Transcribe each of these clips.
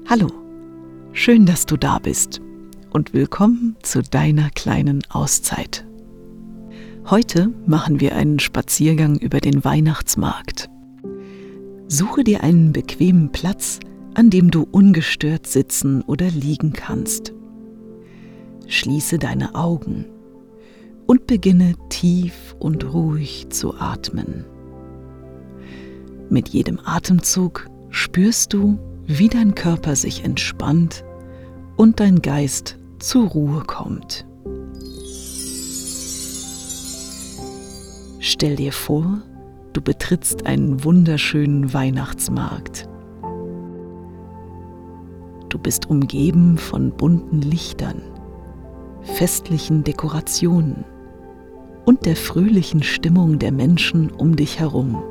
Hallo, schön, dass du da bist und willkommen zu deiner kleinen Auszeit. Heute machen wir einen Spaziergang über den Weihnachtsmarkt. Suche dir einen bequemen Platz, an dem du ungestört sitzen oder liegen kannst. Schließe deine Augen und beginne tief und ruhig zu atmen. Mit jedem Atemzug spürst du, wie dein Körper sich entspannt und dein Geist zur Ruhe kommt. Stell dir vor, du betrittst einen wunderschönen Weihnachtsmarkt. Du bist umgeben von bunten Lichtern, festlichen Dekorationen und der fröhlichen Stimmung der Menschen um dich herum.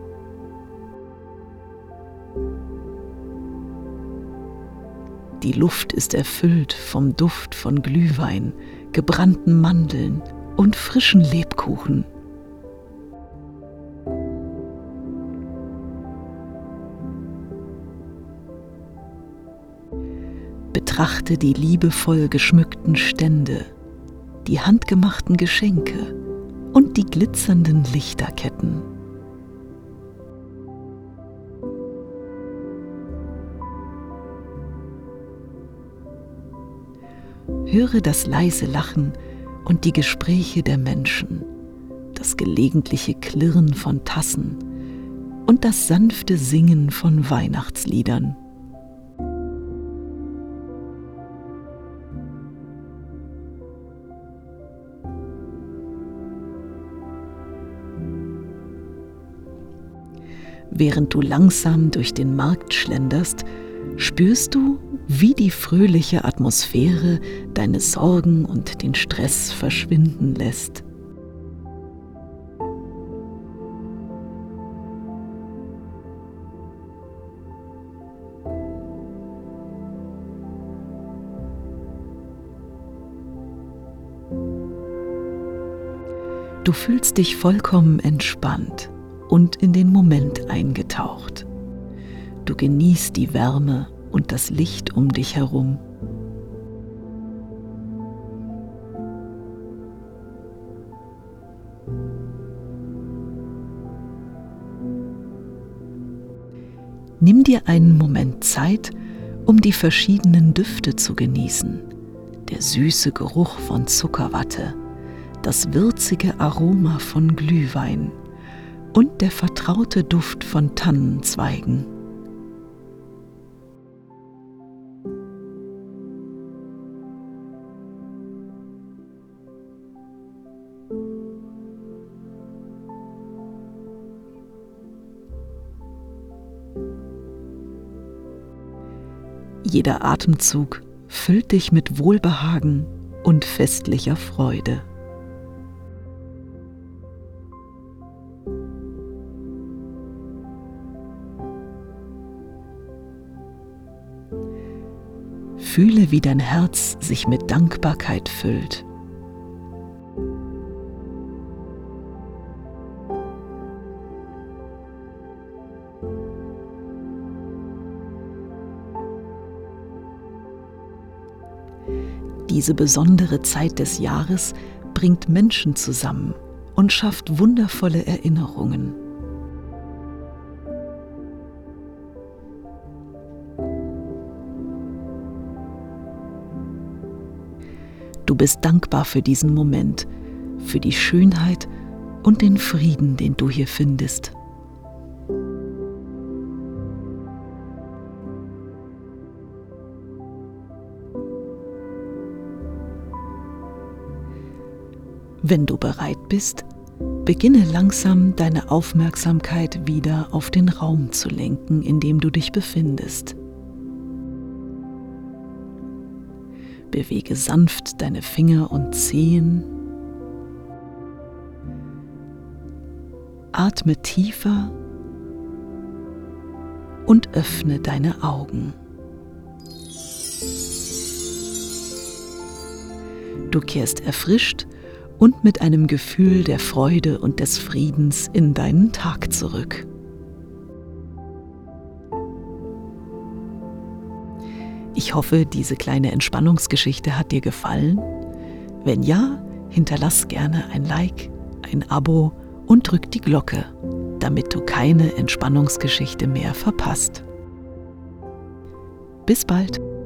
Die Luft ist erfüllt vom Duft von Glühwein, gebrannten Mandeln und frischen Lebkuchen. Betrachte die liebevoll geschmückten Stände, die handgemachten Geschenke und die glitzernden Lichterketten. Höre das leise Lachen und die Gespräche der Menschen, das gelegentliche Klirren von Tassen und das sanfte Singen von Weihnachtsliedern. Während du langsam durch den Markt schlenderst, spürst du, wie die fröhliche Atmosphäre deine Sorgen und den Stress verschwinden lässt. Du fühlst dich vollkommen entspannt und in den Moment eingetaucht. Du genießt die Wärme und das Licht um dich herum. Nimm dir einen Moment Zeit, um die verschiedenen Düfte zu genießen. Der süße Geruch von Zuckerwatte, das würzige Aroma von Glühwein und der vertraute Duft von Tannenzweigen. Jeder Atemzug füllt dich mit Wohlbehagen und festlicher Freude. Fühle, wie dein Herz sich mit Dankbarkeit füllt. Diese besondere Zeit des Jahres bringt Menschen zusammen und schafft wundervolle Erinnerungen. Du bist dankbar für diesen Moment, für die Schönheit und den Frieden, den du hier findest. Wenn du bereit bist, beginne langsam deine Aufmerksamkeit wieder auf den Raum zu lenken, in dem du dich befindest. Bewege sanft deine Finger und Zehen. Atme tiefer und öffne deine Augen. Du kehrst erfrischt und mit einem Gefühl der Freude und des Friedens in deinen Tag zurück. Ich hoffe, diese kleine Entspannungsgeschichte hat dir gefallen. Wenn ja, hinterlass gerne ein Like, ein Abo und drück die Glocke, damit du keine Entspannungsgeschichte mehr verpasst. Bis bald!